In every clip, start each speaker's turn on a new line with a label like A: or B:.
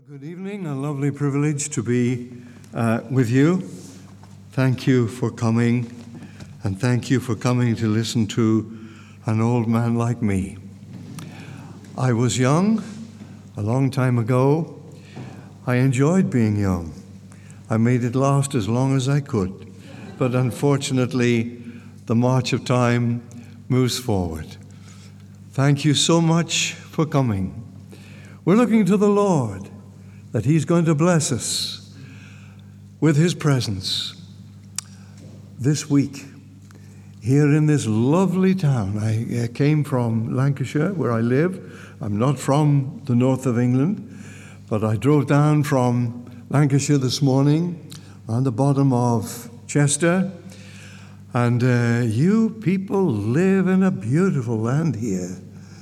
A: Good evening, a lovely privilege to be with you. Thank you for coming, and thank you for coming to listen to an old man like me. I was young a long time ago. I enjoyed being young. I made it last as long as I could, but unfortunately, the march of time moves forward. Thank you so much for coming. We're looking to the Lord, that He's going to bless us with His presence. This week, here in this lovely town, I came from Lancashire, where I live. I'm not from the north of England, but I drove down from Lancashire this morning, on the bottom of Chester, and you people live in a beautiful land here.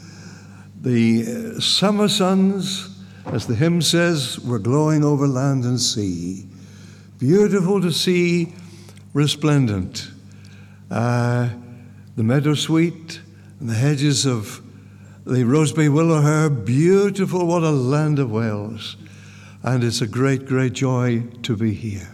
A: The summer suns, as the hymn says, were glowing over land and sea. Beautiful to see, resplendent. The meadowsweet and the hedges of the rosebay willowhair, beautiful, what a land of Wales. And it's a great, great joy to be here.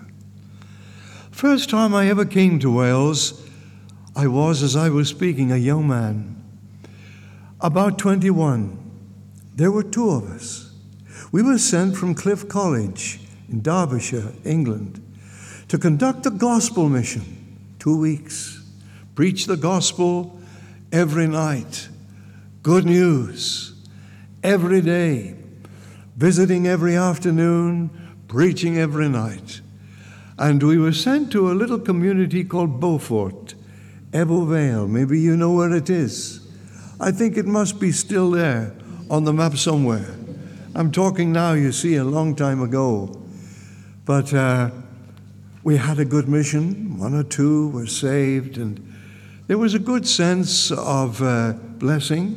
A: First time I ever came to Wales, I was, as I was speaking, a young man. About 21. There were two of us. We were sent from Cliff College in Derbyshire, England, to conduct a gospel mission, 2 weeks, preach the gospel every night, good news every day, visiting every afternoon, preaching every night. And we were sent to a little community called Beaufort, Ebbw Vale. Maybe you know where it is. I think it must be still there on the map somewhere. I'm talking now, you see, a long time ago. But we had a good mission. 1 or 2 were saved, and there was a good sense of blessing.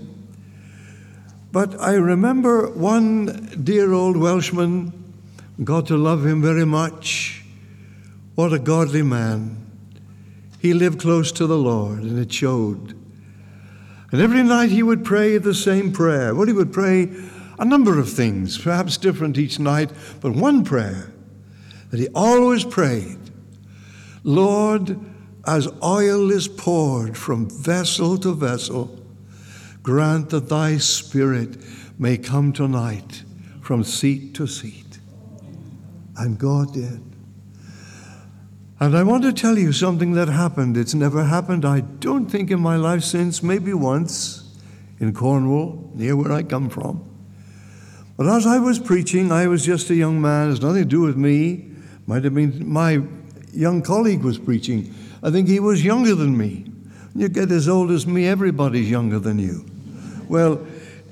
A: But I remember one dear old Welshman, got to love him very much. What a godly man. He lived close to the Lord, and it showed. And every night he would pray the same prayer. Well, he would pray a number of things, perhaps different each night, but one prayer that he always prayed: Lord, as oil is poured from vessel to vessel, grant that thy Spirit may come tonight from seat to seat. And God did. And I want to tell you something that happened. It's never happened, I don't think, in my life since, maybe once in Cornwall, near where I come from. But as I was preaching, I was just a young man. It has nothing to do with me. Might have been my young colleague was preaching. I think he was younger than me. When you get as old as me, everybody's younger than you. Well,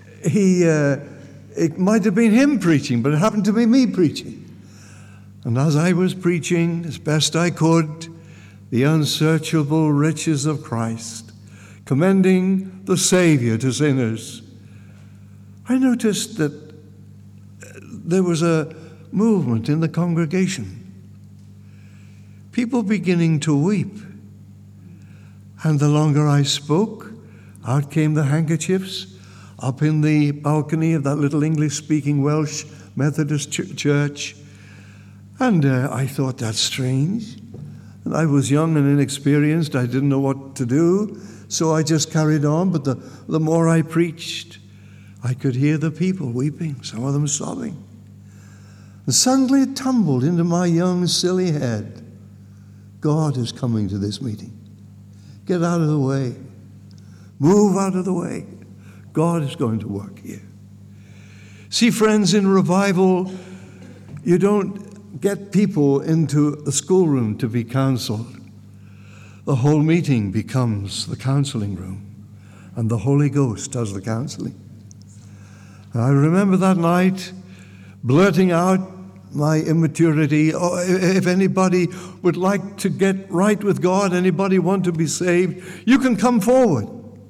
A: it might have been him preaching, but it happened to be me preaching. And as I was preaching, as best I could, the unsearchable riches of Christ, commending the Savior to sinners, I noticed that there was a movement in the congregation. People beginning to weep. And the longer I spoke, out came the handkerchiefs up in the balcony of that little English-speaking Welsh Methodist church. And I thought, that's strange. And I was young and inexperienced. I didn't know what to do. So I just carried on. But the more I preached, I could hear the people weeping, some of them sobbing. And suddenly it tumbled into my young, silly head: God is coming to this meeting. Get out of the way. Move out of the way. God is going to work here. See, friends, in revival, you don't get people into the schoolroom to be counseled. The whole meeting becomes the counseling room, and the Holy Ghost does the counseling. I remember that night blurting out my immaturity. Oh, if anybody would like to get right with God, anybody want to be saved, you can come forward.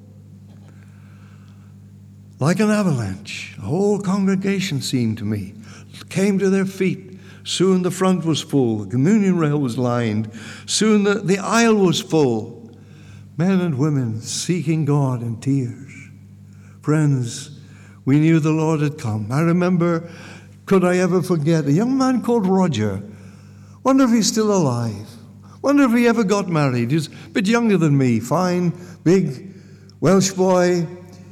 A: Like an avalanche, the whole congregation seemed to me came to their feet. Soon the front was full, the communion rail was lined. Soon the aisle was full. Men and women seeking God in tears. Friends, we knew the Lord had come. I remember could I ever forget a young man called Roger. Wonder if he's still alive. Wonder if he ever got married. He's a bit younger than me, fine, big Welsh boy.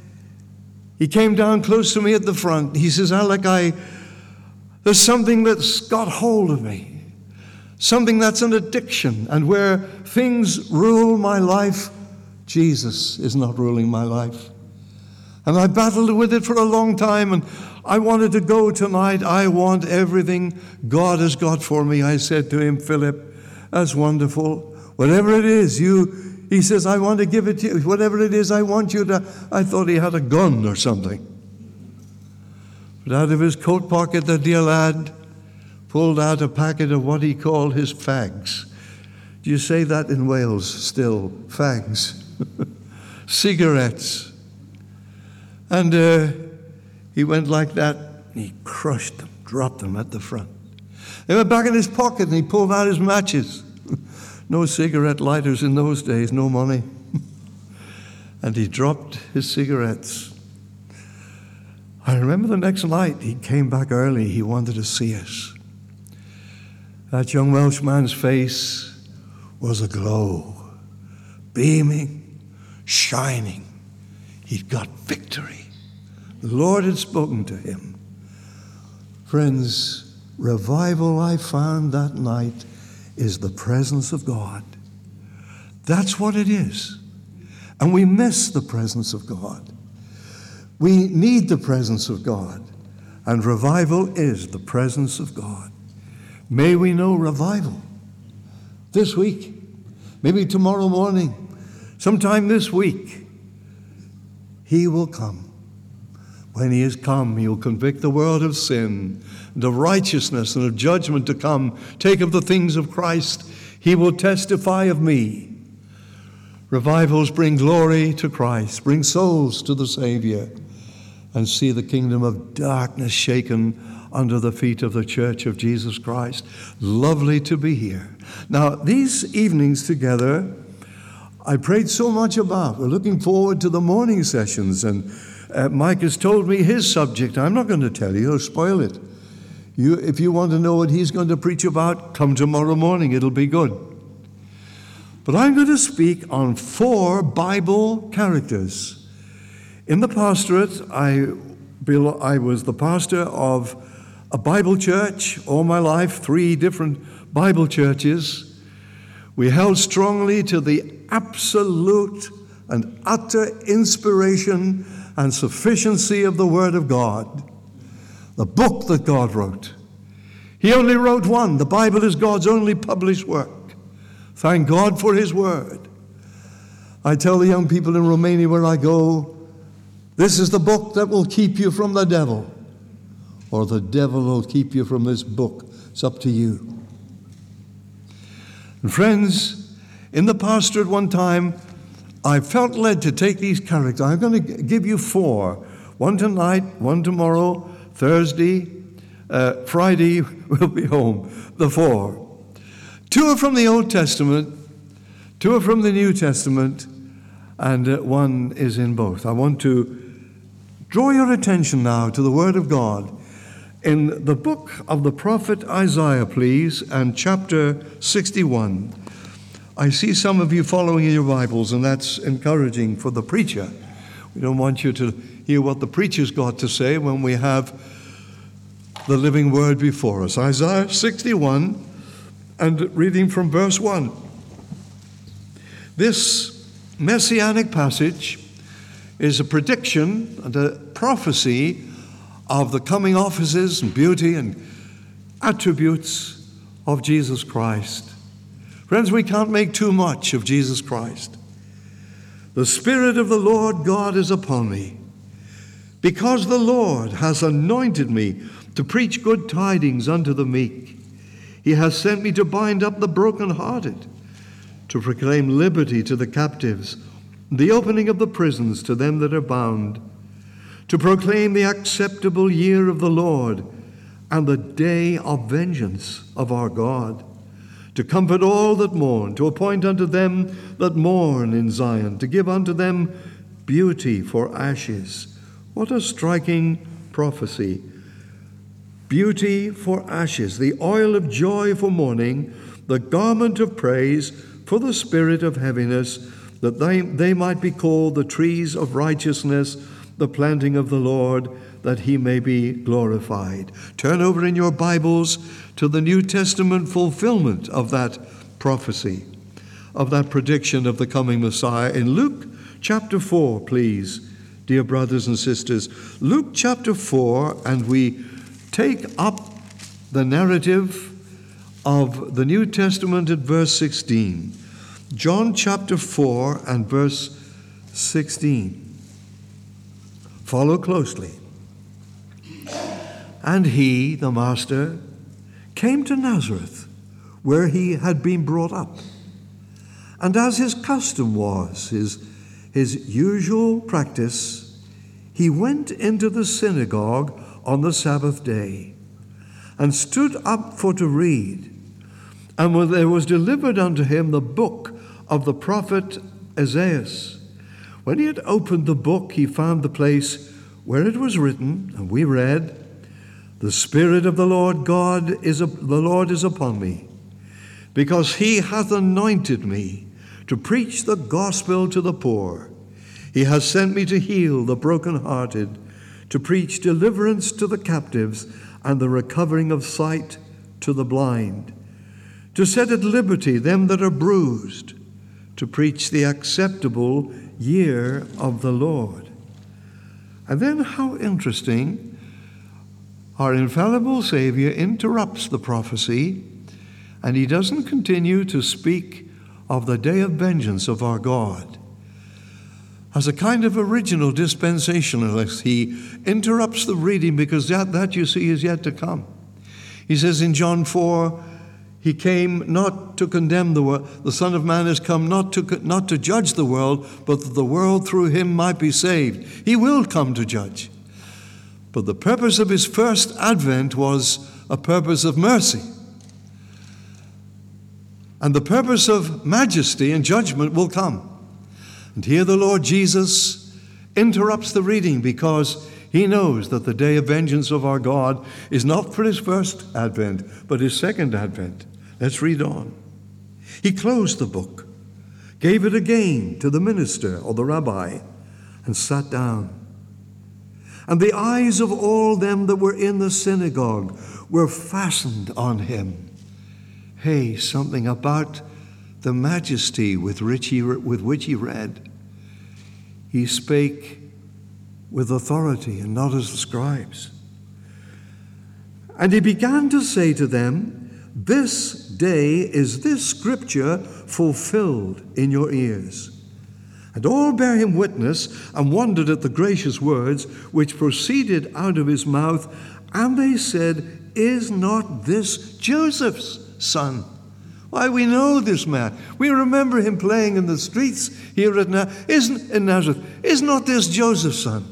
A: He came down close to me at the front. He says, Alec, there's something that's got hold of me, something that's an addiction, and where things rule my life, Jesus is not ruling my life. And I battled with it for a long time, and I wanted to go tonight. I want everything God has got for me. I said to him, Philip, that's wonderful. Whatever it is, he says, I want to give it to you. Whatever it is, I want you to. I thought he had a gun or something. But out of his coat pocket, the dear lad pulled out a packet of what he called his fags. Do you say that in Wales still? Fags. Cigarettes. And he went like that, and he crushed them, dropped them at the front. They went back in his pocket, and he pulled out his matches. No cigarette lighters in those days, no money. And he dropped his cigarettes. I remember the next night, he came back early. He wanted to see us. That young Welshman's face was aglow, beaming, shining. He'd got victory. The Lord had spoken to him. Friends, revival I found that night is the presence of God. That's what it is. And we miss the presence of God. We need the presence of God. And revival is the presence of God. May we know revival this week, maybe tomorrow morning, sometime this week. He will come. When he has come, he will convict the world of sin and of righteousness and of judgment to come. Take of the things of Christ. He will testify of me. Revivals bring glory to Christ, bring souls to the Savior, and see the kingdom of darkness shaken under the feet of the church of Jesus Christ. Lovely to be here. Now, these evenings together, I prayed so much about. We're looking forward to the morning sessions, and Mike has told me his subject. I'm not going to tell you, I'll spoil it. If you want to know what he's going to preach about, come tomorrow morning, it'll be good. But I'm going to speak on 4 Bible characters. In the pastorate, I was the pastor of a Bible church all my life, 3 different Bible churches. We held strongly to the absolute and utter inspiration and sufficiency of the Word of God, the book that God wrote. He only wrote one. The Bible is God's only published work. Thank God for His Word. I tell the young people in Romania where I go, this is the book that will keep you from the devil, or the devil will keep you from this book. It's up to you. And friends, in the pastorate one time, I felt led to take these characters. I'm going to give you 4. One tonight, one tomorrow, Thursday, Friday, we'll be home. The 4. 2 are from the Old Testament, 2 are from the New Testament, and 1 is in both. I want to draw your attention now to the Word of God. In the book of the prophet Isaiah, please, and chapter 61. I see some of you following in your Bibles, and that's encouraging for the preacher. We don't want you to hear what the preacher's got to say when we have the living Word before us. Isaiah 61, and reading from verse 1. This messianic passage is a prediction and a prophecy of the coming offices and beauty and attributes of Jesus Christ. Friends, we can't make too much of Jesus Christ. The Spirit of the Lord God is upon me, because the Lord has anointed me to preach good tidings unto the meek. He has sent me to bind up the brokenhearted, to proclaim liberty to the captives, the opening of the prisons to them that are bound, to proclaim the acceptable year of the Lord and the day of vengeance of our God, to comfort all that mourn, to appoint unto them that mourn in Zion, to give unto them beauty for ashes. What a striking prophecy. beauty for ashes, the oil of joy for mourning, the garment of praise for the spirit of heaviness, that they might be called the trees of righteousness, the planting of the Lord, that he may be glorified. Turn over in your Bibles to the New Testament fulfillment of that prophecy, of that prediction of the coming Messiah. In Luke chapter 4, please, dear brothers and sisters. Luke chapter 4, and we take up the narrative of the New Testament at verse 16. John chapter 4 and verse 16. Follow closely. And he, the master, came to Nazareth, where he had been brought up. And as his custom was, his usual practice, he went into the synagogue on the Sabbath day, and stood up for to read. And when there was delivered unto him the book of the prophet Isaiah, when he had opened the book, he found the place where it was written, and we read, "The Spirit of the Lord is upon me, because he hath anointed me to preach the gospel to the poor. He has sent me to heal the brokenhearted, to preach deliverance to the captives, and the recovering of sight to the blind, to set at liberty them that are bruised, to preach the acceptable year of the Lord." And then how interesting, our infallible Savior interrupts the prophecy, and he doesn't continue to speak of the day of vengeance of our God. As a kind of original dispensationalist, he interrupts the reading because that you see is yet to come. He says in John 4, he came not to condemn the world. The Son of Man has come not to judge the world, but that the world through him might be saved. He will come to judge. But the purpose of his first advent was a purpose of mercy. And the purpose of majesty and judgment will come. And here the Lord Jesus interrupts the reading because he knows that the day of vengeance of our God is not for his first advent, but his second advent. Let's read on. He closed the book, gave it again to the minister or the rabbi, and sat down. And the eyes of all them that were in the synagogue were fastened on him. Hey, something about the majesty with which he read. He spake with authority and not as the scribes. And he began to say to them, "This day is this scripture fulfilled in your ears." And all bare him witness and wondered at the gracious words which proceeded out of his mouth. And they said, "Is not this Joseph's son?" Why, we know this man. We remember him playing in the streets here in Nazareth. Is not this Joseph's son?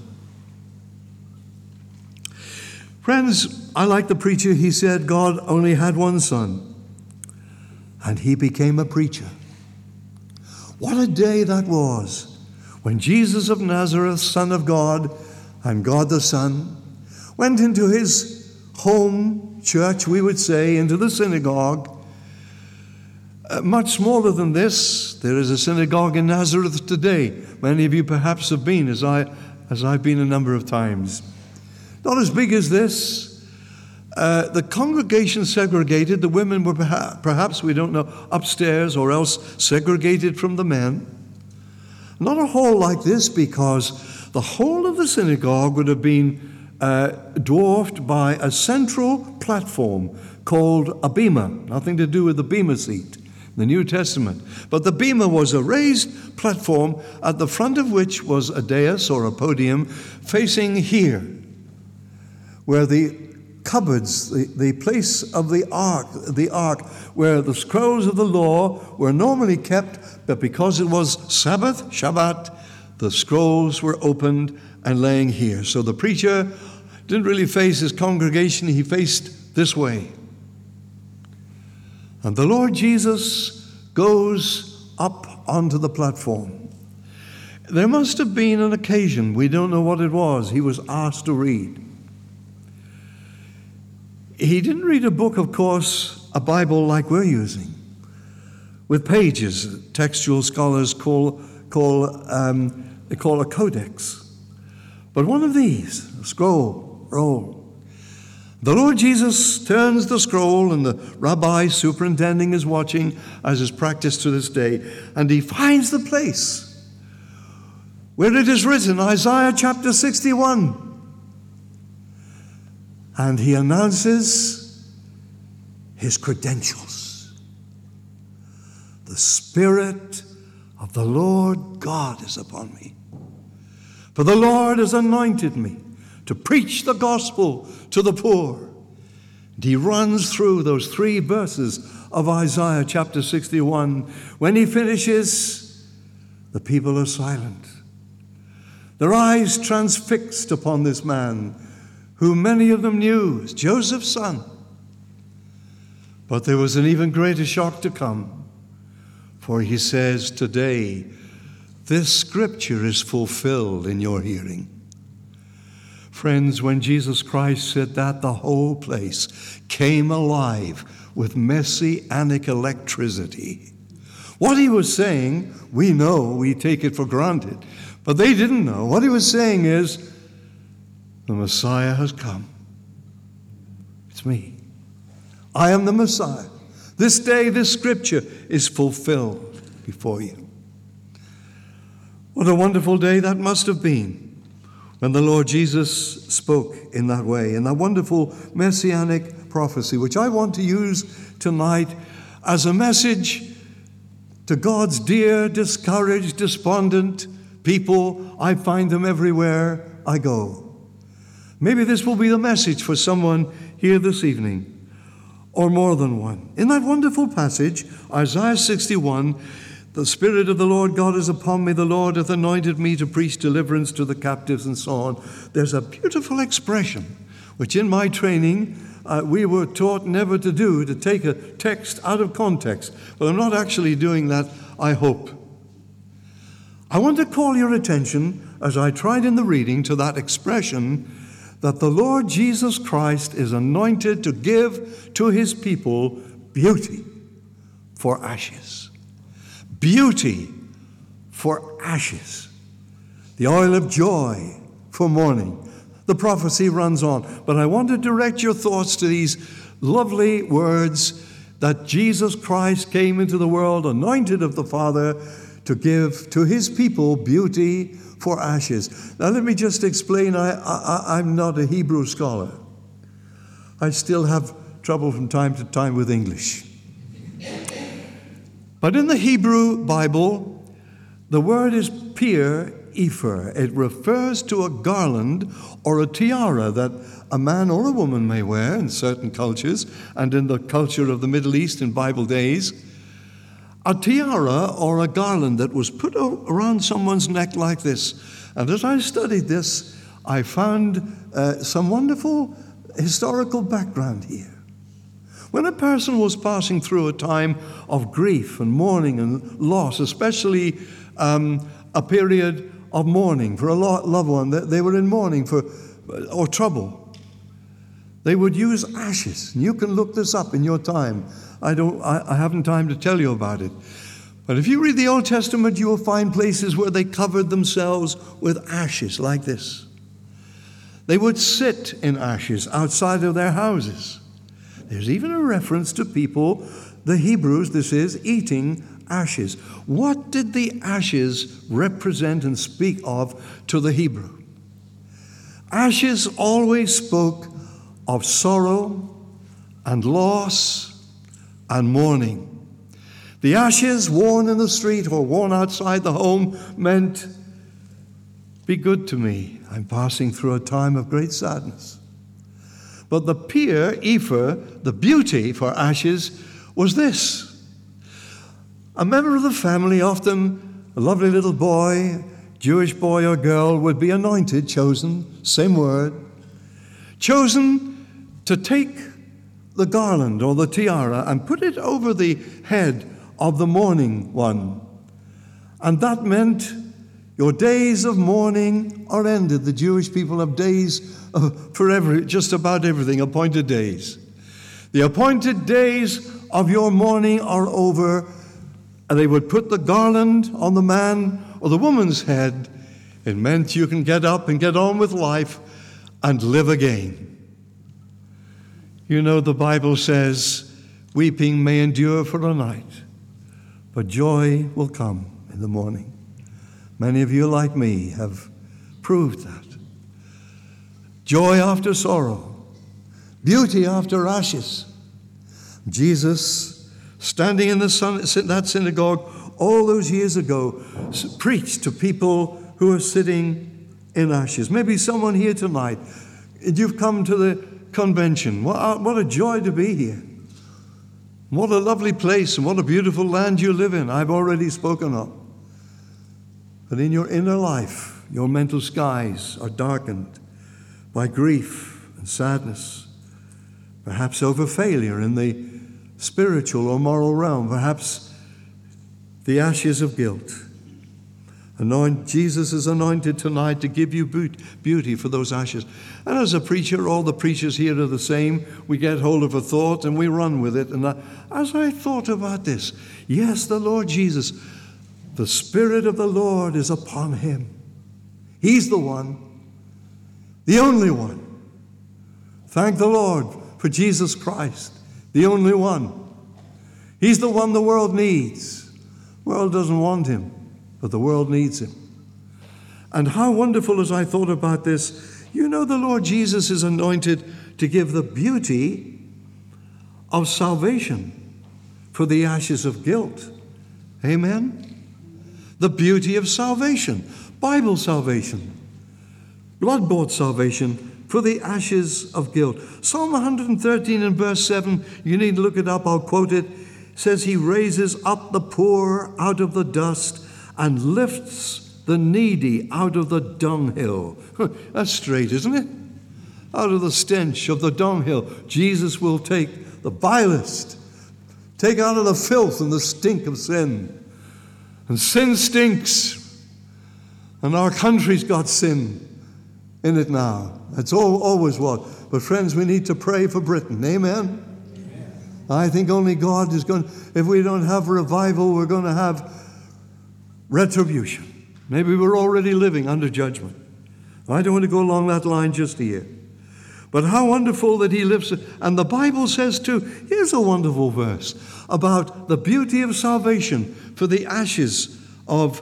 A: Friends, I like the preacher. He said God only had one son, and he became a preacher. What a day that was when Jesus of Nazareth, Son of God and God the Son, went into his home church, we would say, into the synagogue. Much smaller than this, there is a synagogue in Nazareth today. Many of you perhaps have been, as I've been a number of times. Not as big as this. The congregation segregated. The women were perhaps, we don't know, upstairs or else segregated from the men. Not a hall like this, because the whole of the synagogue would have been dwarfed by a central platform called a bema. Nothing to do with the bema seat, the New Testament. But the bema was a raised platform at the front of which was a dais or a podium facing here, where the cupboards, the place of the ark, where the scrolls of the law were normally kept, but because it was Sabbath, Shabbat, the scrolls were opened and laying here. So the preacher didn't really face his congregation, he faced this way. And the Lord Jesus goes up onto the platform. There must have been an occasion, we don't know what it was, he was asked to read. He didn't read a book, of course, a Bible like we're using, with pages. Textual scholars call a codex. But one of these, a scroll, roll. The Lord Jesus turns the scroll, and the rabbi superintending is watching, as is practiced to this day, and he finds the place where it is written, Isaiah chapter 61. And he announces his credentials. The Spirit of the Lord God is upon me. For the Lord has anointed me to preach the gospel to the poor. And he runs through those 3 verses of Isaiah chapter 61. When he finishes, the people are silent. Their eyes transfixed upon this man, who many of them knew as Joseph's son. But there was an even greater shock to come, for he says, today, this scripture is fulfilled in your hearing. Friends, when Jesus Christ said that, the whole place came alive with messianic electricity. What he was saying, we know, we take it for granted, but they didn't know. What he was saying is, the Messiah has come. It's me. I am the Messiah. This day, this scripture is fulfilled before you. What a wonderful day that must have been when the Lord Jesus spoke in that way, in that wonderful messianic prophecy, which I want to use tonight as a message to God's dear, discouraged, despondent people. I find them everywhere I go. Maybe this will be the message for someone here this evening, or more than one. In that wonderful passage, Isaiah 61, the Spirit of the Lord God is upon me, the Lord hath anointed me to preach deliverance to the captives, and so on. There's a beautiful expression, which in my training we were taught never to do, to take a text out of context. But I'm not actually doing that, I hope. I want to call your attention, as I tried in the reading, to that expression that the Lord Jesus Christ is anointed to give to his people beauty for ashes. Beauty for ashes. The oil of joy for mourning. The prophecy runs on. But I want to direct your thoughts to these lovely words that Jesus Christ came into the world, anointed of the Father, to give to his people beauty for ashes. Now let me just explain, I'm not a Hebrew scholar. I still have trouble from time to time with English. But in the Hebrew Bible, the word is pir ephah. It refers to a garland or a tiara that a man or a woman may wear in certain cultures, and in the culture of the Middle East in Bible days. A tiara or a garland that was put around someone's neck like this. And as I studied this, I found some wonderful historical background here. When a person was passing through a time of grief and mourning and loss, especially a period of mourning for a loved one, they were in mourning or trouble, they would use ashes. And you can look this up in your time. I haven't time to tell you about it. But if you read the Old Testament, you will find places where they covered themselves with ashes like this. They would sit in ashes outside of their houses. There's even a reference to people, the Hebrews, this is, eating ashes. What did the ashes represent and speak of to the Hebrew? Ashes always spoke of sorrow and loss and mourning. The ashes worn in the street or worn outside the home meant, be good to me. I'm passing through a time of great sadness. But the pir ephah, the beauty for ashes, was this. A member of the family, often a lovely little boy, Jewish boy or girl, would be anointed, chosen, same word, chosen to take the garland or the tiara and put it over the head of the mourning one. And that meant your days of mourning are ended. The Jewish people have days for just about everything, appointed days. The appointed days of your mourning are over. And they would put the garland on the man or the woman's head. It meant you can get up and get on with life and live again. You know, the Bible says, weeping may endure for a night, but joy will come in the morning. Many of you, like me, have proved that. Joy after sorrow, beauty after ashes. Jesus, standing in that synagogue all those years ago, preached to people who are sitting in ashes. Maybe someone here tonight, you've come to the convention. What a joy to be here. What a lovely place and what a beautiful land you live in. I've already spoken of. But in your inner life, your mental skies are darkened by grief and sadness, perhaps over failure in the spiritual or moral realm, perhaps the ashes of guilt. Jesus is anointed tonight to give you beauty for those ashes. And as a preacher, all the preachers here are the same. We get hold of a thought and we run with it. And as I thought about this, yes, the Lord Jesus, the Spirit of the Lord is upon him. He's the one, the only one. Thank the Lord for Jesus Christ, the only one. He's the one the world needs. The world doesn't want him, but the world needs him. And how wonderful, as I thought about this, you know, the Lord Jesus is anointed to give the beauty of salvation for the ashes of guilt. Amen? The beauty of salvation, Bible salvation, blood-bought salvation for the ashes of guilt. Psalm 113 and verse 7, you need to look it up, I'll quote it, says, he raises up the poor out of the dust and lifts the needy out of the dunghill. That's straight, isn't it? Out of the stench of the dunghill, Jesus will take the vilest, take out of the filth and the stink of sin. And sin stinks. And our country's got sin in it now. That's always what. But friends, we need to pray for Britain. Amen? I think only God is going, if we don't have revival, we're going to have retribution. Maybe we're already living under judgment. I don't want to go along that line just here. But how wonderful that he lives. And the Bible says too, here's a wonderful verse about the beauty of salvation for the ashes of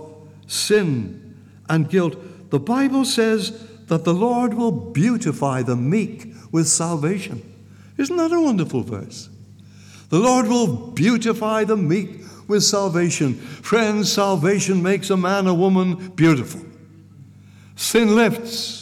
A: sin and guilt. The Bible says that the Lord will beautify the meek with salvation. Isn't that a wonderful verse? The Lord will beautify the meek with salvation. Friends, salvation makes a man or woman beautiful. Sin lifts.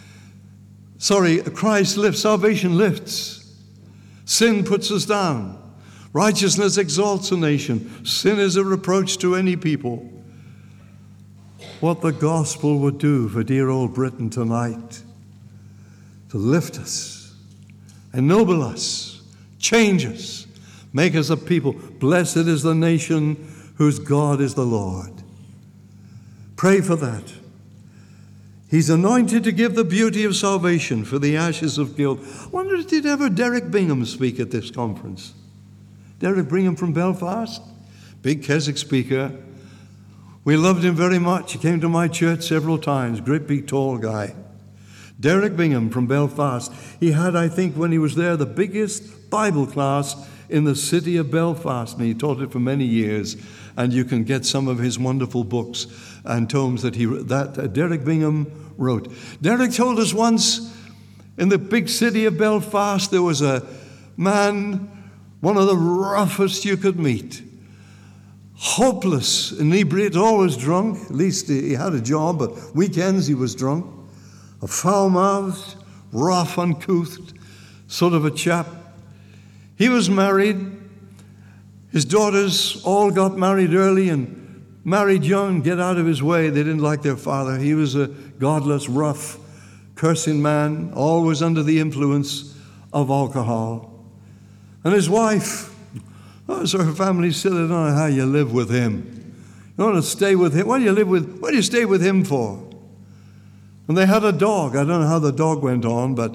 A: Christ lifts. Salvation lifts. Sin puts us down. Righteousness exalts a nation. Sin is a reproach to any people. What the gospel would do for dear old Britain tonight, to lift us, ennoble us, change us, make us a people. Blessed is the nation whose God is the Lord. Pray for that. He's anointed to give the beauty of salvation for the ashes of guilt. I wonder, did ever Derek Bingham speak at this conference? Derek Bingham from Belfast, big Keswick speaker. We loved him very much. He came to my church several times, great big tall guy. Derek Bingham from Belfast. He had, I think, when he was there, the biggest Bible class in the city of Belfast, and he taught it for many years. And you can get some of his wonderful books and tomes that Derek Bingham wrote. Derek told us once, in the big city of Belfast, there was a man, one of the roughest you could meet. Hopeless, inebriate, always drunk. At least he had a job, but weekends he was drunk. A foul-mouthed, rough, uncouth sort of a chap. He was married. His daughters all got married early and married young, get out of his way. They didn't like their father. He was a godless, rough, cursing man, always under the influence of alcohol. And his wife, so her family said, I don't know how you live with him. You want to stay with him? What do you stay with him for? And they had a dog. I don't know how the dog went on, but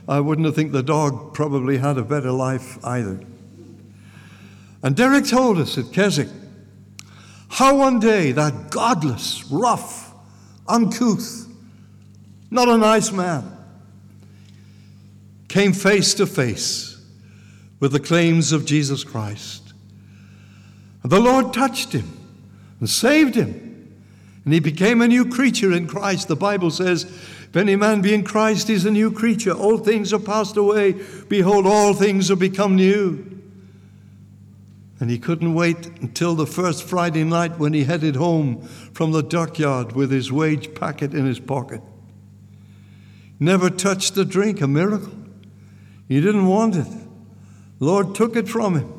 A: I wouldn't think the dog probably had a better life either. And Derek told us at Keswick how one day that godless, rough, uncouth, not a nice man, came face to face with the claims of Jesus Christ. And the Lord touched him and saved him. And he became a new creature in Christ. The Bible says, if any man be in Christ, he is a new creature. Old things are passed away. Behold, all things are become new. And he couldn't wait until the first Friday night when he headed home from the dockyard with his wage packet in his pocket. Never touched the drink, a miracle. He didn't want it. Lord took it from him.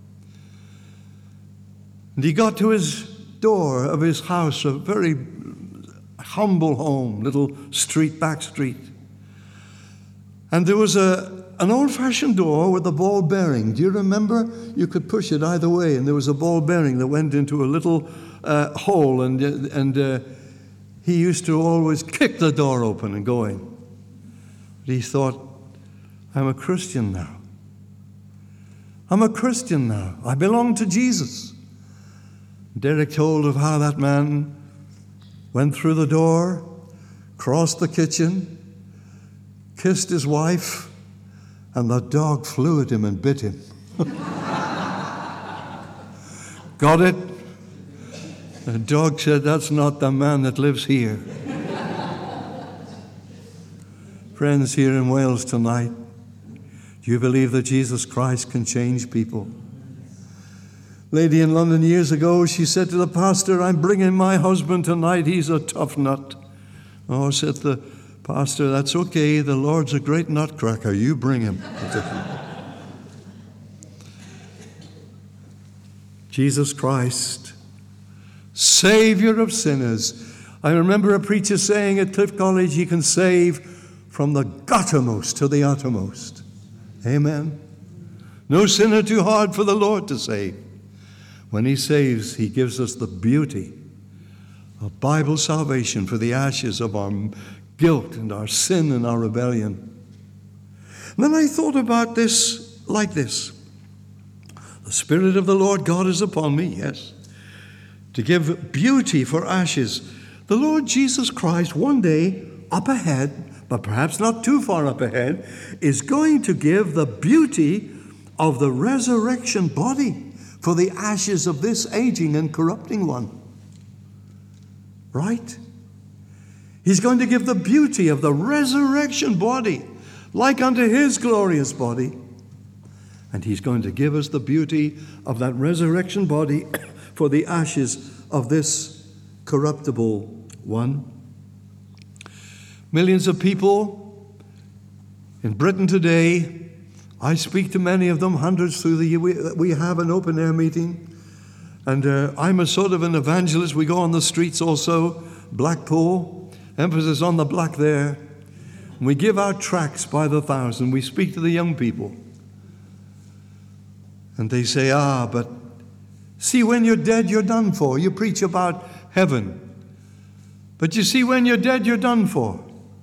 A: And he got to his door of his house, a very humble home, little street, back street. And there was an old-fashioned door with a ball bearing. Do you remember? You could push it either way, and there was a ball bearing that went into a little hole, and he used to always kick the door open and go in. But he thought, I'm a Christian now. I'm a Christian now. I belong to Jesus. Derek told of how that man went through the door, crossed the kitchen, kissed his wife, and the dog flew at him and bit him. Got it? The dog said, that's not the man that lives here. Friends here in Wales tonight, do you believe that Jesus Christ can change people? Lady in London years ago, she said to the pastor, I'm bringing my husband tonight. He's a tough nut. Oh, said the pastor, that's okay. The Lord's a great nutcracker. You bring him. Jesus Christ, Savior of sinners. I remember a preacher saying at Cliff College, he can save from the guttermost to the uttermost. Amen. No sinner too hard for the Lord to save. When he saves, he gives us the beauty of Bible salvation for the ashes of our guilt and our sin and our rebellion. And then I thought about this like this. The Spirit of the Lord God is upon me, yes, to give beauty for ashes. The Lord Jesus Christ one day up ahead, but perhaps not too far up ahead, is going to give the beauty of the resurrection body for the ashes of this aging and corrupting one. Right? He's going to give the beauty of the resurrection body, like unto his glorious body. And he's going to give us the beauty of that resurrection body for the ashes of this corruptible one. Millions of people in Britain today, I speak to many of them, hundreds through the year. We have an open-air meeting. And I'm a sort of an evangelist. We go on the streets also, Blackpool, emphasis on the black there. And we give out tracts by the thousand. We speak to the young people. And they say, but see, when you're dead, you're done for. You preach about heaven. But you see, when you're dead, you're done for.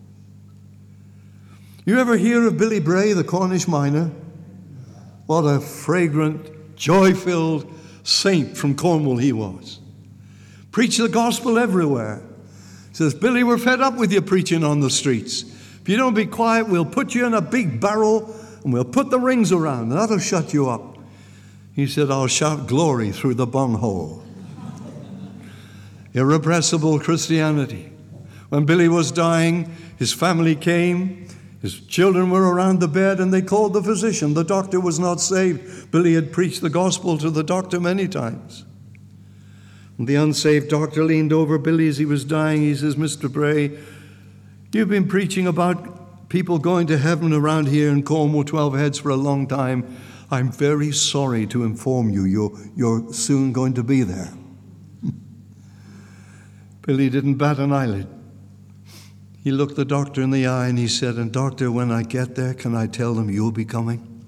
A: You ever hear of Billy Bray, the Cornish miner? What a fragrant, joy-filled saint from Cornwall he was. Preached the gospel everywhere. Says, Billy, we're fed up with you preaching on the streets. If you don't be quiet, we'll put you in a big barrel and we'll put the rings around. And that'll shut you up. He said, I'll shout glory through the bunghole. Irrepressible Christianity. When Billy was dying, his family came. His children were around the bed and they called the physician. The doctor was not saved. Billy had preached the gospel to the doctor many times. And the unsaved doctor leaned over Billy as he was dying. He says, Mr. Bray, you've been preaching about people going to heaven around here in Cornwall, 12 Heads, for a long time. I'm very sorry to inform you, you're soon going to be there. Billy didn't bat an eyelid. He looked the doctor in the eye and he said, and doctor, when I get there, can I tell them you'll be coming?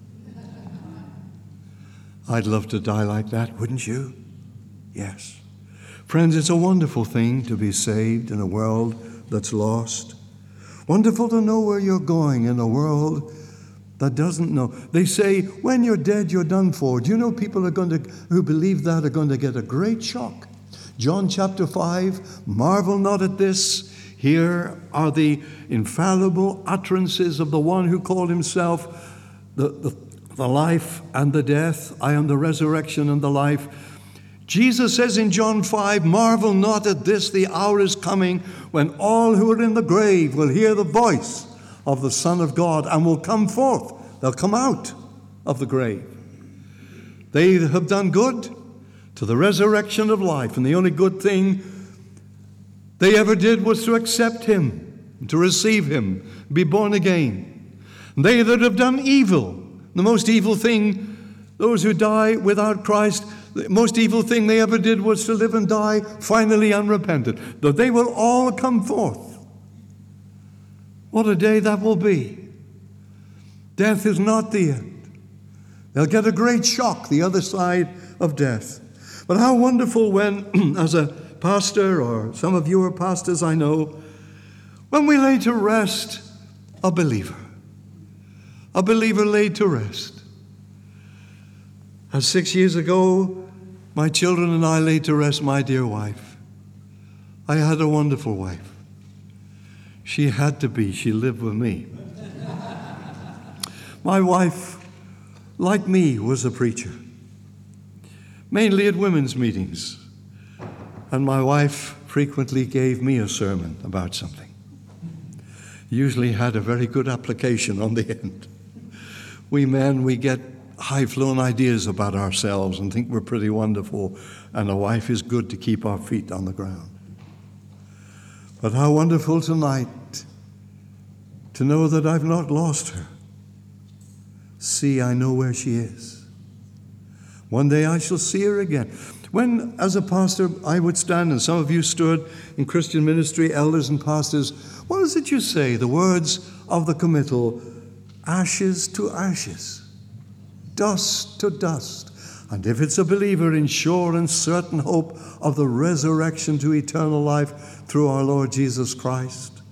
A: I'd love to die like that, wouldn't you? Yes. Friends, it's a wonderful thing to be saved in a world that's lost. Wonderful to know where you're going in a world that doesn't know. They say, when you're dead, you're done for. Do you know people who believe that are going to get a great shock? John chapter 5, marvel not at this. Here are the infallible utterances of the one who called himself the life and the death. I am the resurrection and the life. Jesus says in John 5, marvel not at this, the hour is coming when all who are in the grave will hear the voice of the Son of God and will come forth. They'll come out of the grave. They have done good to the resurrection of life, and the only good thing they ever did was to accept him, to receive him, be born again. They that have done evil, the most evil thing, those who die without Christ, the most evil thing they ever did was to live and die finally unrepentant. Though they will all come forth. What a day that will be. Death is not the end. They'll get a great shock the other side of death. But how wonderful when, as a pastor, or some of you are pastors I know, when we lay to rest a believer laid to rest. As 6 years ago, my children and I laid to rest my dear wife. I had a wonderful wife. She had to be. She lived with me. My wife, like me, was a preacher, mainly at women's meetings. And my wife frequently gave me a sermon about something. Usually had a very good application on the end. We men, we get high-flown ideas about ourselves and think we're pretty wonderful, and a wife is good to keep our feet on the ground. But how wonderful tonight to know that I've not lost her. See, I know where she is. One day I shall see her again. When, as a pastor, I would stand, and some of you stood in Christian ministry, elders and pastors, what is it you say? The words of the committal, ashes to ashes, dust to dust. And if it's a believer, in sure and certain hope of the resurrection to eternal life through our Lord Jesus Christ.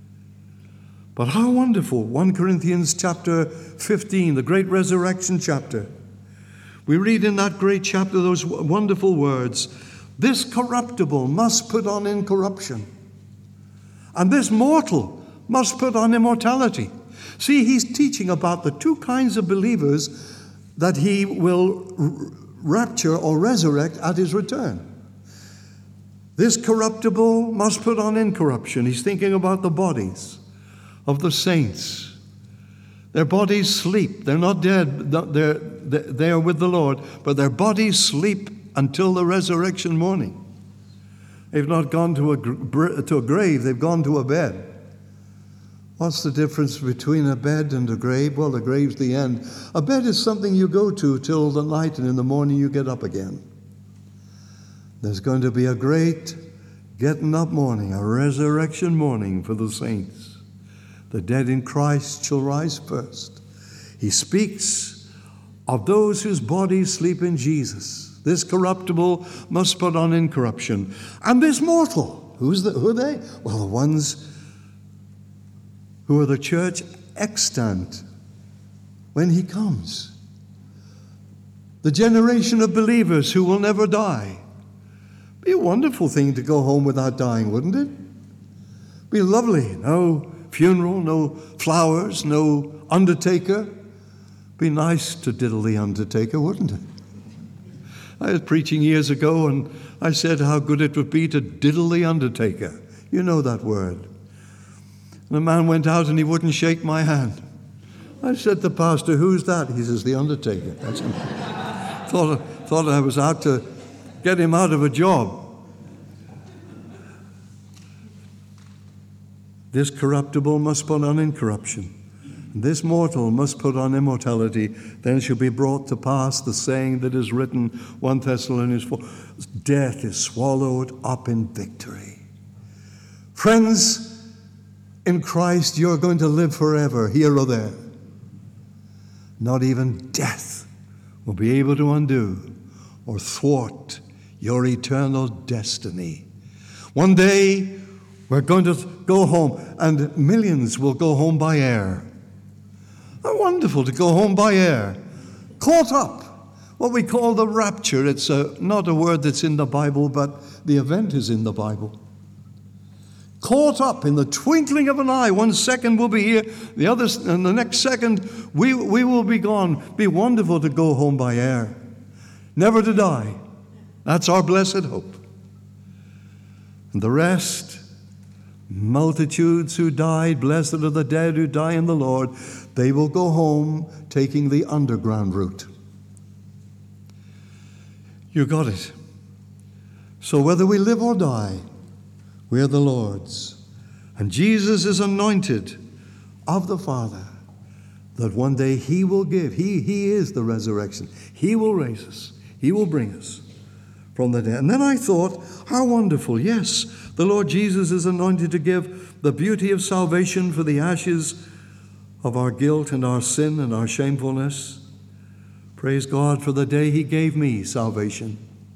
A: But how wonderful, 1 Corinthians chapter 15, the great resurrection chapter. We read in that great chapter those wonderful words, this corruptible must put on incorruption, and this mortal must put on immortality. See, he's teaching about the two kinds of believers that he will rapture or resurrect at his return. This corruptible must put on incorruption. He's thinking about the bodies of the saints. Their bodies sleep. They're not dead. They are with the Lord, but their bodies sleep until the resurrection morning. They've not gone to a grave. They've gone to a bed. What's the difference between a bed and a grave? Well, the grave's the end. A bed is something you go to till the night, and in the morning you get up again. There's going to be a great getting up morning, a resurrection morning for the saints. The dead in Christ shall rise first. He speaks of those whose bodies sleep in Jesus. This corruptible must put on incorruption. And this mortal, who are they? Well, the ones who are the church extant when he comes. The generation of believers who will never die. Be a wonderful thing to go home without dying, wouldn't it? Be lovely. No funeral, no flowers, no undertaker. Be nice to diddle the undertaker, wouldn't it? I was preaching years ago, and I said how good it would be to diddle the undertaker. You know that word. And the man went out and he wouldn't shake my hand. I said to the pastor, who's that? He says, the undertaker. That's him. Thought I was out to get him out of a job. This corruptible must put on incorruption. This mortal must put on immortality. Then shall be brought to pass the saying that is written, 1 Thessalonians 4, death is swallowed up in victory. Friends, in Christ you're going to live forever, here or there. Not even death will be able to undo or thwart your eternal destiny. One day, We're going to go home, and millions will go home by air. How wonderful to go home by air. Caught up. What we call the rapture. It's not a word that's in the Bible, but the event is in the Bible. Caught up in the twinkling of an eye. 1 second we'll be here, the other, and the next second we will be gone. Be wonderful to go home by air. Never to die. That's our blessed hope. And the rest, multitudes who died, blessed are the dead who die in the Lord, they will go home taking the underground route. You got it. So whether we live or die, we are the Lord's. And Jesus is anointed of the Father, that one day he will give. He is the resurrection. He will raise us. He will bring us from the dead. And then I thought, how wonderful. Yes, the Lord Jesus is anointed to give the beauty of salvation for the ashes of our guilt and our sin and our shamefulness. Praise God for the day he gave me salvation.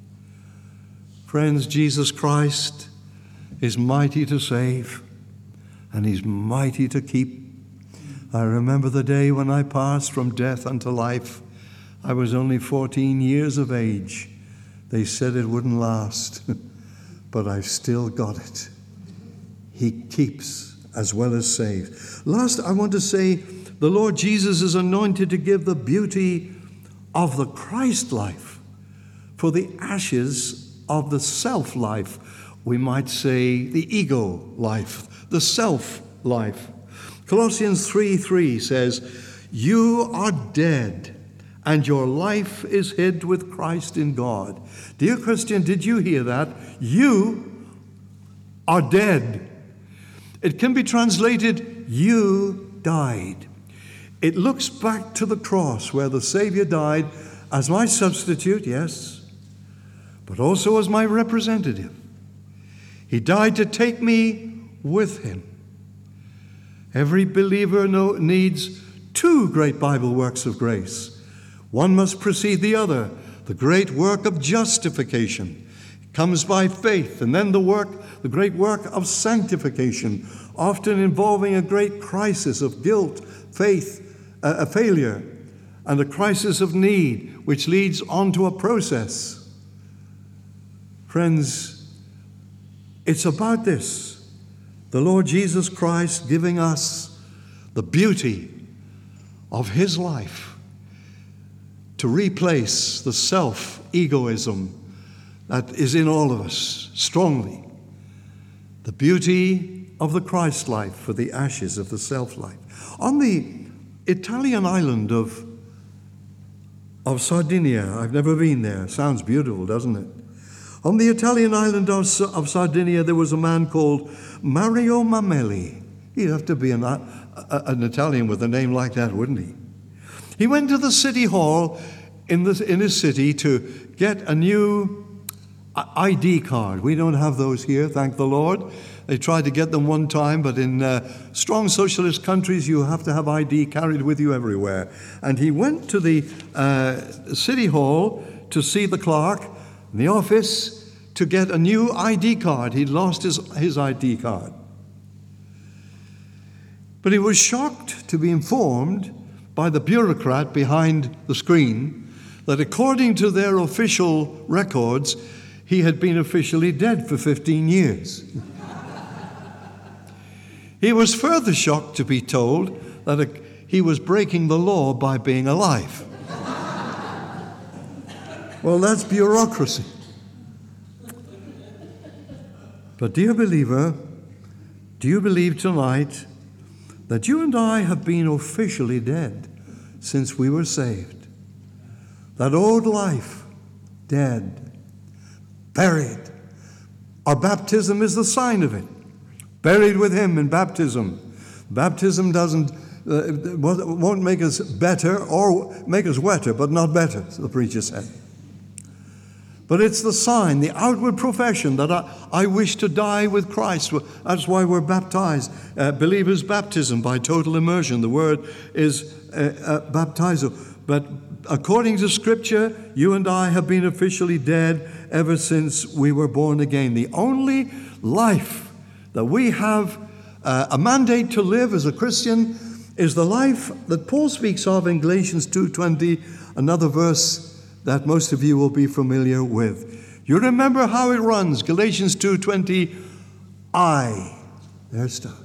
A: Friends, Jesus Christ is mighty to save, and he's mighty to keep. I remember the day when I passed from death unto life. I was only 14 years of age. They said it wouldn't last, but I've still got it. He keeps as well as saves. Last, I want to say the Lord Jesus is anointed to give the beauty of the Christ life for the ashes of the self life. We might say the ego life, the self life. Colossians 3:3 says, "You are dead, and your life is hid with Christ in God." Dear Christian, did you hear that? You are dead. It can be translated, you died. It looks back to the cross where the Savior died as my substitute, yes, but also as my representative. He died to take me with him. Every believer needs two great Bible works of grace. One must precede the other. The great work of justification comes by faith, and then the great work of sanctification, often involving a great crisis of guilt, faith, a failure, and a crisis of need, which leads on to a process. Friends, it's about this. The Lord Jesus Christ giving us the beauty of his life to replace the self-egoism that is in all of us strongly. The beauty of the Christ life for the ashes of the self-life. On the Italian island of Sardinia, I've never been there. Sounds beautiful, doesn't it? On the Italian island of Sardinia, there was a man called Mario Mameli. He'd have to be an Italian with a name like that, wouldn't he? He went to the city hall in his city to get a new ID card. We don't have those here, thank the Lord. They tried to get them one time, but in strong socialist countries, you have to have ID carried with you everywhere. And he went to the city hall to see the clerk in the office to get a new ID card. He'd lost his ID card. But he was shocked to be informed by the bureaucrat behind the screen that according to their official records, he had been officially dead for 15 years. He was further shocked to be told that he was breaking the law by being alive. Well, that's bureaucracy. But dear believer, do you believe tonight that you and I have been officially dead since we were saved? That old life, dead, buried. Our baptism is the sign of it. Buried with him in baptism. Baptism won't make us better or make us wetter, but not better, the preacher said. But it's the sign, the outward profession that I wish to die with Christ. That's why we're baptized. Believers' baptism by total immersion. The word is baptizo. But according to Scripture, you and I have been officially dead ever since we were born again. The only life that we have a mandate to live as a Christian is the life that Paul speaks of in Galatians 2:20, another verse that most of you will be familiar with. You remember how it runs, Galatians 2:20, there it starts.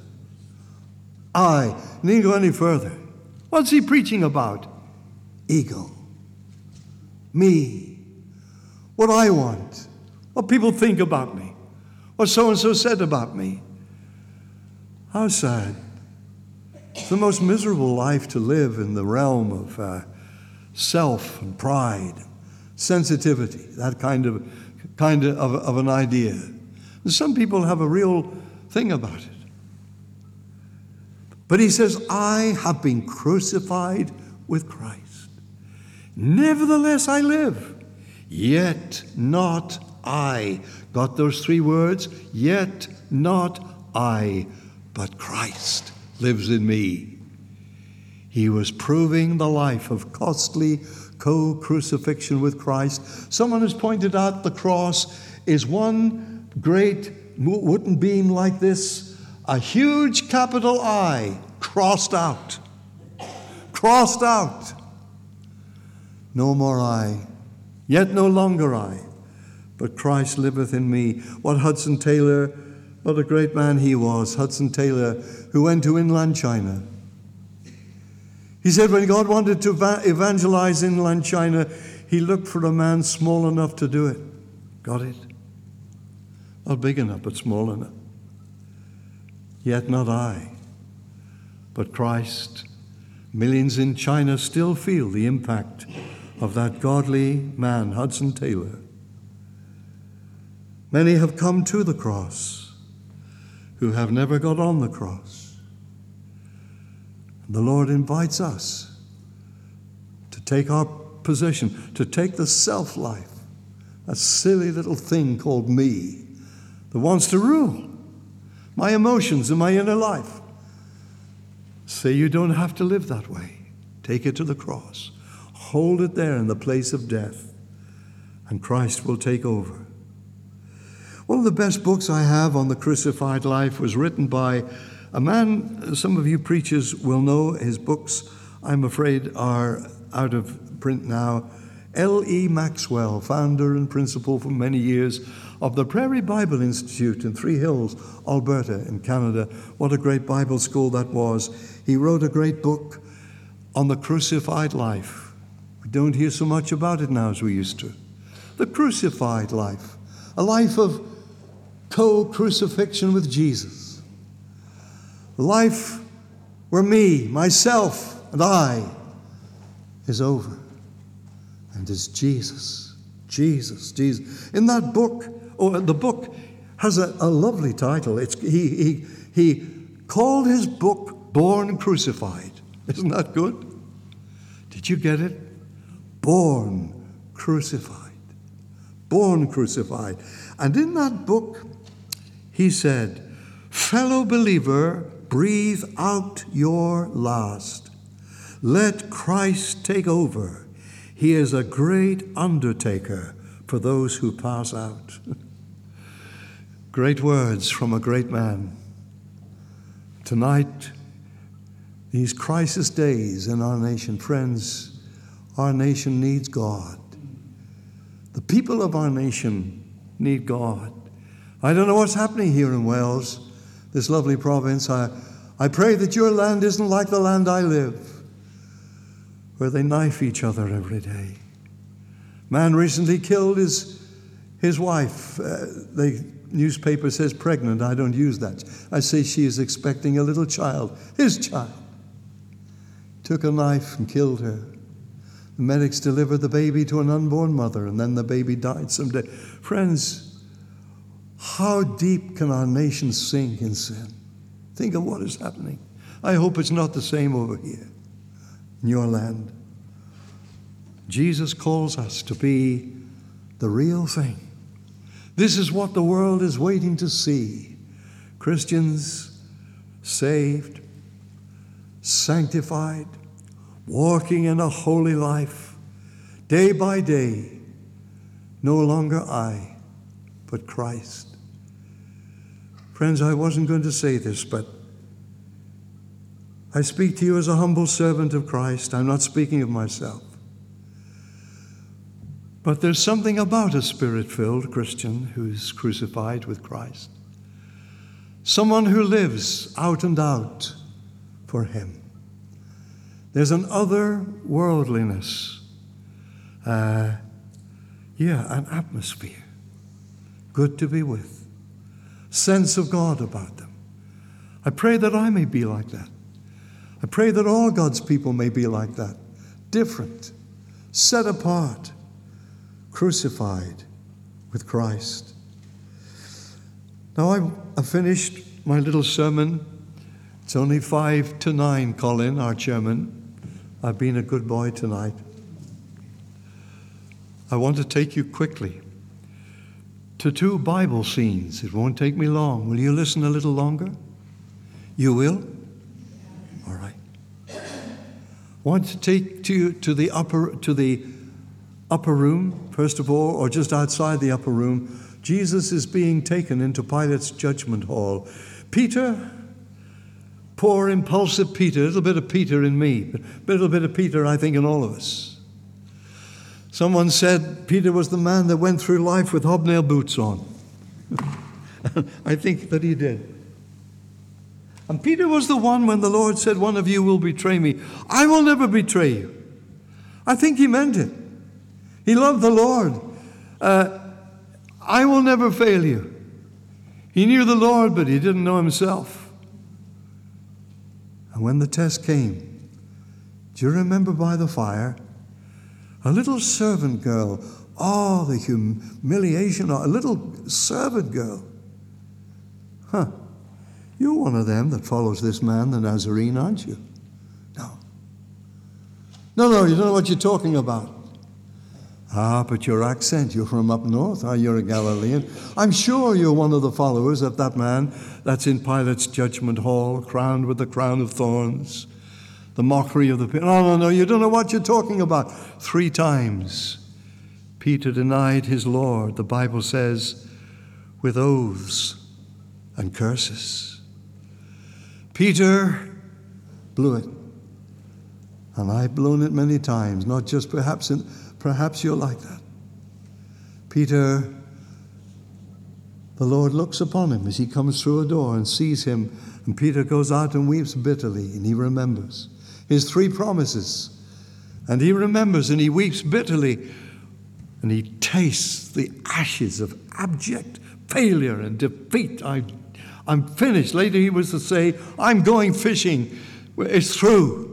A: Need go any further. What's he preaching about? Ego. Me. What I want. What people think about me. What so-and-so said about me. How sad. It's the most miserable life to live in the realm of self and pride, sensitivity, that kind of an idea. And some people have a real thing about it. But he says, I have been crucified with Christ. Nevertheless I live, yet not I. Got those three words? Yet not I, but Christ lives in me. He was proving the life of costly co-crucifixion with Christ. Someone has pointed out the cross is one great wooden beam like this, a huge capital I, crossed out. Crossed out. No more I, yet no longer I, but Christ liveth in me. What Hudson Taylor, what a great man he was, Hudson Taylor, who went to inland China. He said when God wanted to evangelize inland China, he looked for a man small enough to do it. Got it? Not big enough, but small enough. Yet not I, but Christ. Millions in China still feel the impact of that godly man, Hudson Taylor. Many have come to the cross who have never got on the cross. The Lord invites us to take our position, to take the self-life, that silly little thing called me that wants to rule my emotions and my inner life. Say you don't have to live that way. Take it to the cross. Hold it there in the place of death, and Christ will take over. One of the best books I have on the crucified life was written by a man, some of you preachers will know his books, I'm afraid, are out of print now. L.E. Maxwell, founder and principal for many years of the Prairie Bible Institute in Three Hills, Alberta in Canada. What a great Bible school that was. He wrote a great book on the crucified life. We don't hear so much about it now as we used to. The crucified life, a life of co-crucifixion with Jesus. A life where me, myself, and I is over. And it's Jesus, Jesus, Jesus. In that book, the book has a lovely title. He called his book Born Crucified. Isn't that good? Did you get it? Born Crucified. Born Crucified. And in that book, he said, fellow believer, breathe out your last. Let Christ take over. He is a great undertaker for those who pass out. Great words from a great man. Tonight, these crisis days in our nation, friends, our nation needs God. The people of our nation need God. I don't know what's happening here in Wales, this lovely province. I pray that your land isn't like the land I live, where they knife each other every day. Man recently killed his wife. The newspaper says pregnant. I don't use that. I say she is expecting a little child, his child. Took a knife and killed her. The medics delivered the baby to an unborn mother, and then the baby died someday. Friends, how deep can our nation sink in sin? Think of what is happening. I hope it's not the same over here in your land. Jesus calls us to be the real thing. This is what the world is waiting to see. Christians saved, sanctified, walking in a holy life, day by day, no longer I, but Christ. Friends, I wasn't going to say this, but I speak to you as a humble servant of Christ. I'm not speaking of myself. But there's something about a Spirit-filled Christian who's crucified with Christ. Someone who lives out and out for him. There's an otherworldliness, an atmosphere, good to be with, sense of God about them. I pray that I may be like that. I pray that all God's people may be like that, different, set apart, crucified with Christ. Now I've finished my little sermon. It's only 5 to 9, Colin, our chairman. I've been a good boy tonight. I want to take you quickly to 2 Bible scenes. It won't take me long. Will you listen a little longer? You will? All right. I want to take you to the upper room, first of all, or just outside the upper room. Jesus is being taken into Pilate's judgment hall. Peter, poor, impulsive Peter, a little bit of Peter in me, but a little bit of Peter, I think, in all of us. Someone said Peter was the man that went through life with hobnail boots on. I think that he did. And Peter was the one when the Lord said, one of you will betray me. I will never betray you. I think he meant it. He loved the Lord. I will never fail you. He knew the Lord, but he didn't know himself. And when the test came, do you remember by the fire, a little servant girl, the humiliation, a little servant girl. You're one of them that follows this man, the Nazarene, aren't you? No, you don't know what you're talking about. But your accent, you're from up north. You're a Galilean. I'm sure you're one of the followers of that man that's in Pilate's judgment hall, crowned with the crown of thorns, the mockery of the people. No, you don't know what you're talking about. 3 times Peter denied his Lord, the Bible says, with oaths and curses. Peter blew it. And I've blown it many times, not just perhaps you're like that. Peter, the Lord looks upon him as he comes through a door and sees him, and Peter goes out and weeps bitterly, and he remembers his 3 promises. And he remembers and he weeps bitterly, and he tastes the ashes of abject failure and defeat. I'm finished. Later he was to say, I'm going fishing. It's through.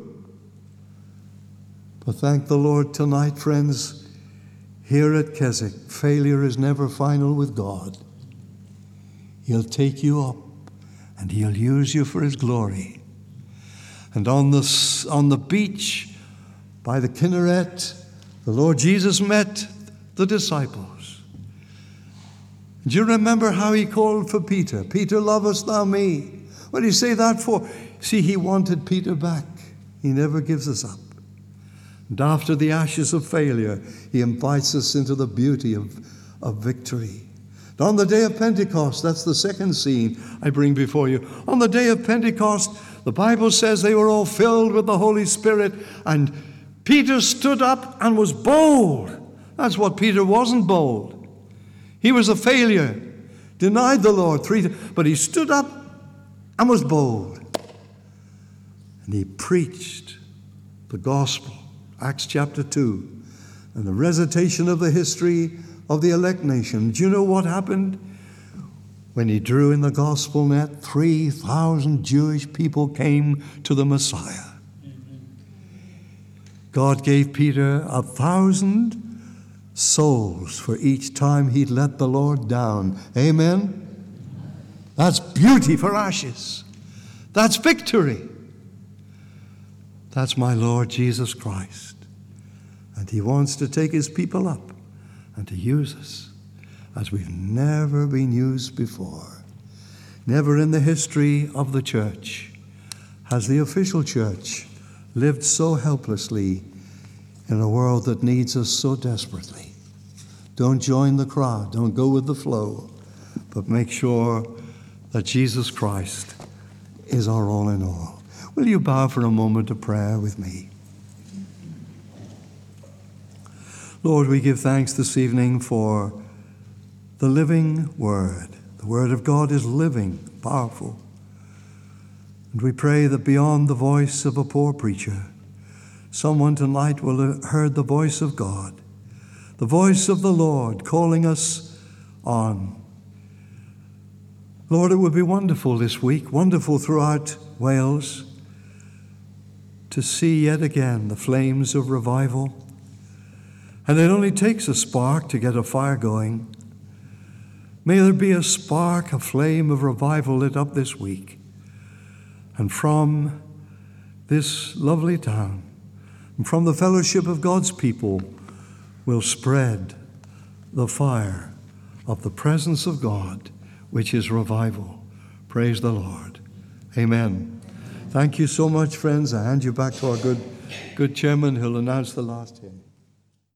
A: But thank the Lord tonight, friends, here at Keswick, failure is never final with God. He'll take you up and he'll use you for his glory. And on the beach by the Kinneret, the Lord Jesus met the disciples. Do you remember how he called for Peter? Peter, lovest thou me? What did he say that for? See, he wanted Peter back. He never gives us up. And after the ashes of failure, he invites us into the beauty of victory. And on the day of Pentecost, that's the second scene I bring before you. On the day of Pentecost, the Bible says they were all filled with the Holy Spirit, and Peter stood up and was bold. That's what Peter wasn't bold. He was a failure, denied the Lord 3 times, but he stood up and was bold. And he preached the gospel. Acts chapter 2, and the recitation of the history of the elect nation. Do you know what happened? When he drew in the gospel net, 3,000 Jewish people came to the Messiah. God gave Peter 1,000 souls for each time he'd let the Lord down. Amen? That's beauty for ashes. That's victory. That's my Lord Jesus Christ. And he wants to take his people up and to use us as we've never been used before. Never in the history of the church has the official church lived so helplessly in a world that needs us so desperately. Don't join the crowd. Don't go with the flow. But make sure that Jesus Christ is our all in all. Will you bow for a moment of prayer with me? Lord, we give thanks this evening for the living Word. The Word of God is living, powerful. And we pray that beyond the voice of a poor preacher, someone tonight will have heard the voice of God, the voice of the Lord calling us on. Lord, it would be wonderful this week, wonderful throughout Wales, to see yet again the flames of revival. And it only takes a spark to get a fire going. May there be a spark, a flame of revival lit up this week. And from this lovely town, and from the fellowship of God's people, will spread the fire of the presence of God, which is revival. Praise the Lord. Amen. Thank you so much, friends. I hand you back to our good chairman who'll announce the last hymn.